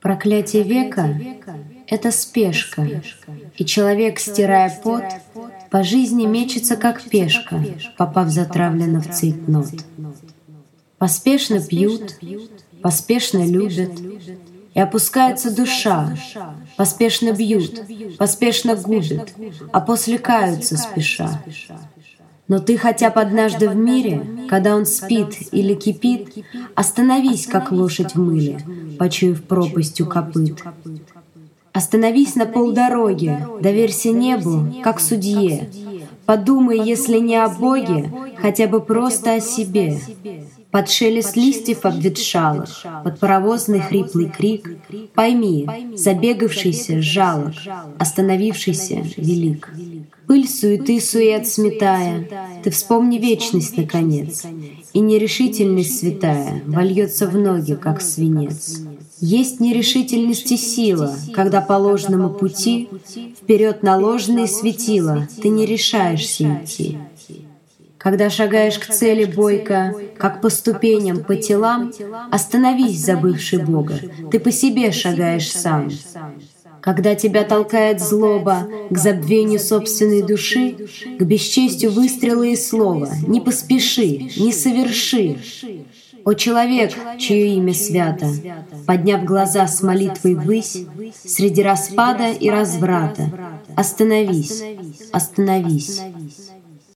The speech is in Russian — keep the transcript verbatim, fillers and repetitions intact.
Проклятие века — это спешка, и человек, стирая пот, по жизни мечется, как пешка, попав затравленно в цейтнот. Поспешно пьют, поспешно любят, и опускается душа, поспешно бьют, поспешно губят, а после каются спеша. Но ты хотя бы однажды в мире, когда он спит или кипит, остановись, как лошадь в мыле, почуяв пропастью копыт. Остановись на полдороги, доверься небу, как судье. Подумай, если не о Боге, хотя бы просто о себе. Под шелест листьев обветшалых, под паровозный хриплый крик, пойми, забегавшийся жалок, остановившийся велик. Пыль суеты сует сметая, ты вспомни вечность наконец, и нерешительность святая вольется в ноги, как свинец. Есть нерешительности сила, когда по ложному пути вперед на ложные светила ты не решаешься идти. Когда шагаешь к цели бойко, как по ступеням, по телам, остановись, забывший Бога, ты по себе шагаешь сам. Когда тебя толкает злоба к забвению собственной души, к бесчестью выстрела и слова, не поспеши, не соверши. О человек, чье имя свято, подняв глаза с молитвой ввысь, среди распада и разврата, остановись, остановись.